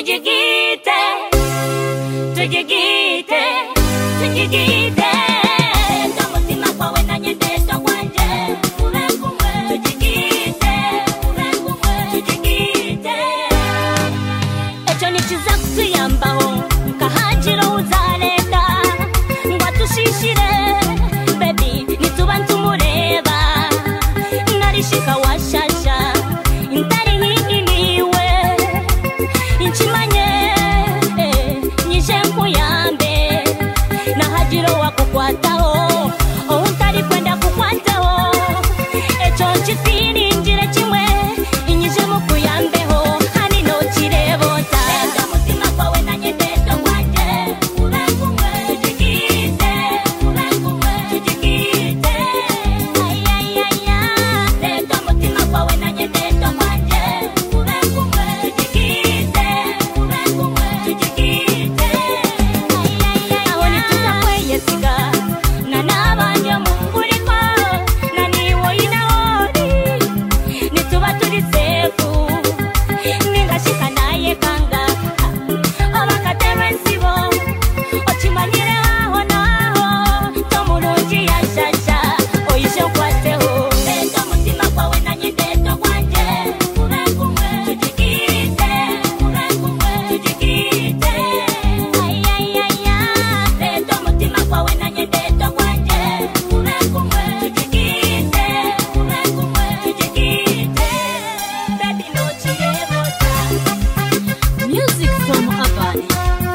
tujigite, tujigite, tujigite. Umutima kwawe nanye ndeto kwanje ube kumwe, tujigite, ube kumwe, tujigite. Ejo nikiza kutuyambaho nkahajiro uzareka ngo atushishire baby nituba ntumureba narishika washasha intari nkiniwe inchimanye nyije nkuyambe nahajiro wakukwataho utari kwenda kukwataho ejo nchifirinjire kimwe inyije mukuyambeho hani no kirebota umutima kwawe nanye ndeto kwanje ube kumwe, tujigite, ube kumwe, tujigite. Ayayaya ndeto umutima kwawe nanye ndeto kwanje ube kumwe, tujigite, ube kumwe, tujigite. Ayayaya aho nituza kweyesiga nanabanje munguriko naniwo inaori nituba turi sefu ningashika naye kanga abakatebe nsibo okimanire aho naho tomurungi yashasha oyije nkwateho ndeto umutima kwawe nanye ndeto kwanje ube kumwe, tujigite, ube kumwe, tujigite. Ayayaya ndeto umutima kwawe nanye ndeto kwanje ube kumwe, tujigite, ube kumwe, tujigite. Baby no chirebota. Music from Abadi.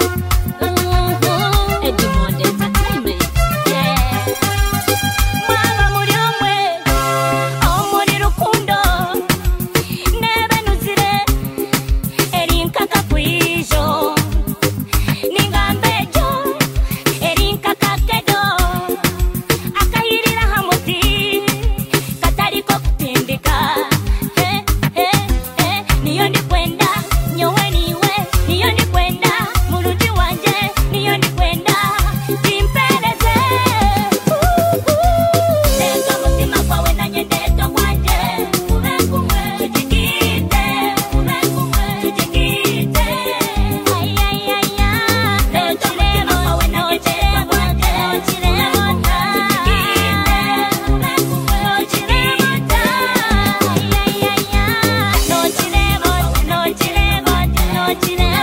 Edmond Entertainment. Yeah. Mwaba muri omwe, aho muri rukundo, nebe nuzire, erinkaka kwijo, ningambejo, erinkaka kedo, akahirira hamuti, katariko kutindika. Niyo ndikwenda, nyowe niwe, niyo ndikwenda, muruji wanje, niyo ndikwenda, timpeleze. Ndeto umutima kwawe nanye ndeto kwanje, ube kumwe, tujigite, ube kumwe, tujigite. Ayayaya ndeto umutima kwawe nanye ndeto kwanje, nochirebota, tujigite, ube kumwe, nochirebota. Ayayaya nochirebota, nochirebota, nochirebota.